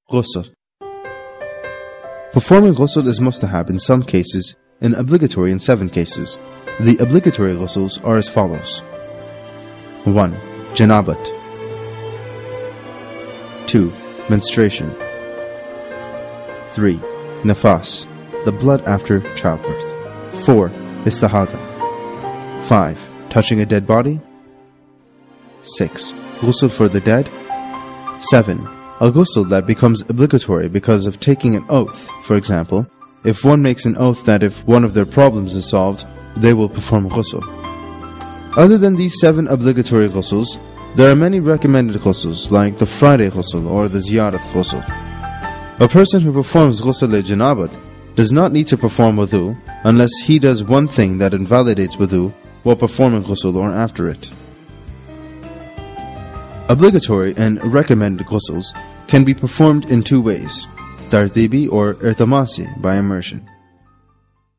Ghusl. Performing ghusl is mustahab in some cases and obligatory in 7 cases. The obligatory ghusls are as follows. 1. Janabat. 2. Menstruation. 3. Nafas, the blood after childbirth. 4. Istihada. 5. Touching a dead body. 6. Ghusl for the dead. 7. A ghusl that becomes obligatory because of taking an oath. For example, if one makes an oath that if one of their problems is solved, they will perform ghusl. Other than these 7 obligatory ghusls, there are many recommended ghusls like the Friday ghusl or the Ziyarat ghusl. A person who performs ghusl-e-janabat does not need to perform wudu unless he does one thing that invalidates wudu while performing ghusl or after it. Obligatory and recommended ghusls can be performed in 2 ways, tartibi or irtamasi by immersion.